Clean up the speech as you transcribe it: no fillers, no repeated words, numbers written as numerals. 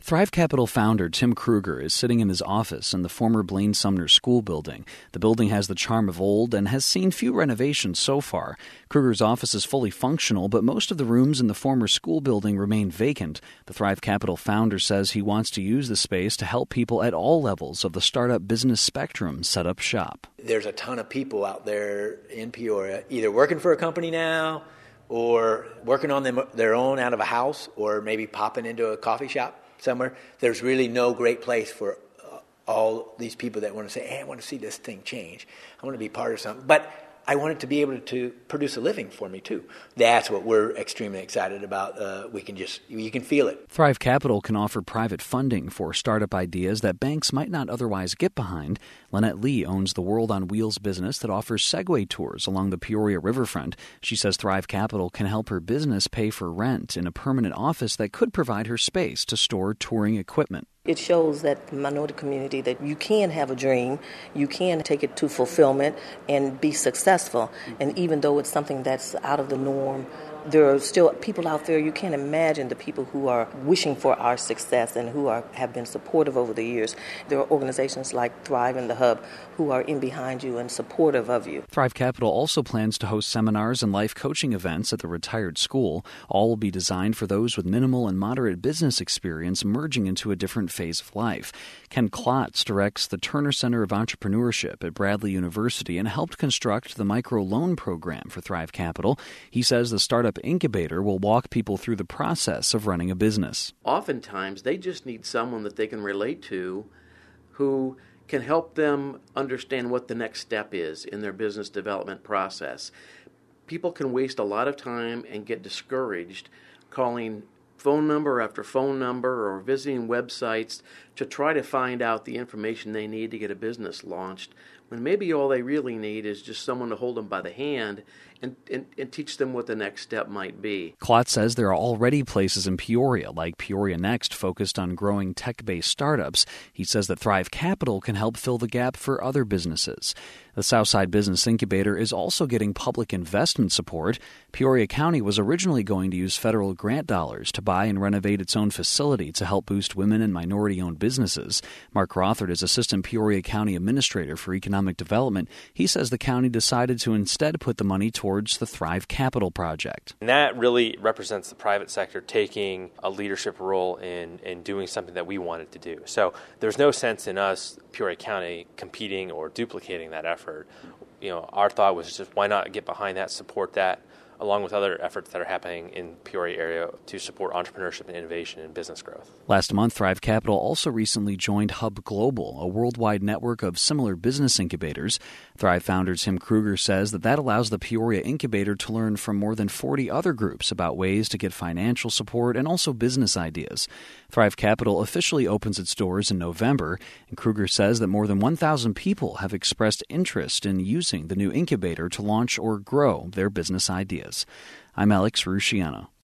Thrive Capital founder Tim Kruger is sitting in his office in the former Blaine Sumner School building. The building has the charm of old and has seen few renovations so far. Kruger's office is fully functional, but most of the rooms in the former school building remain vacant. The Thrive Capital founder says he wants to use the space to help people at all levels of the startup business spectrum set up shop. There's a ton of people out there in Peoria either working for a company now or working on their own out of a house or maybe popping into a coffee shop somewhere. There's really no great place for all these people that want to say, hey, I want to see this thing change. I want to be part of something. But I want it to be able to produce a living for me, too. That's what we're extremely excited about. You can feel it. Thrive Capital can offer private funding for startup ideas that banks might not otherwise get behind. Lynette Lee owns the World on Wheels business that offers Segway tours along the Peoria riverfront. She says Thrive Capital can help her business pay for rent in a permanent office that could provide her space to store touring equipment. It shows that the minority community that you can have a dream, you can take it to fulfillment and be successful. And even though it's something that's out of the norm, there are still people out there. You can't imagine the people who are wishing for our success and who have been supportive over the years. There are organizations like Thrive and the Hub who are in behind you and supportive of you. Thrive Capital also plans to host seminars and life coaching events at the retired school. All will be designed for those with minimal and moderate business experience merging into a different phase of life. Ken Klotz directs the Turner Center of Entrepreneurship at Bradley University and helped construct the microloan program for Thrive Capital. He says the startup incubator will walk people through the process of running a business. Oftentimes, they just need someone that they can relate to who can help them understand what the next step is in their business development process. People can waste a lot of time and get discouraged calling phone number after phone number or visiting websites to try to find out the information they need to get a business launched, when maybe all they really need is just someone to hold them by the hand and teach them what the next step might be. Klotz says there are already places in Peoria, like Peoria Next, focused on growing tech-based startups. He says that Thrive Capital can help fill the gap for other businesses. The Southside Business Incubator is also getting public investment support. Peoria County was originally going to use federal grant dollars to buy and renovate its own facility to help boost women and minority-owned businesses. Mark Rothard is Assistant Peoria County Administrator for Economic Development. He says the county decided to instead put the money towards the Thrive Capital project. And that really represents the private sector taking a leadership role in doing something that we wanted to do. So there's no sense in us, Peoria County, competing or duplicating that effort. Our thought was just why not get behind that, support that, along with other efforts that are happening in the Peoria area to support entrepreneurship and innovation and business growth. Last month, Thrive Capital also recently joined Hub Global, a worldwide network of similar business incubators. Thrive founder Tim Kruger says that allows the Peoria incubator to learn from more than 40 other groups about ways to get financial support and also business ideas. Thrive Capital officially opens its doors in November, and Kruger says that more than 1,000 people have expressed interest in using the new incubator to launch or grow their business ideas. I'm Alex Rusciano.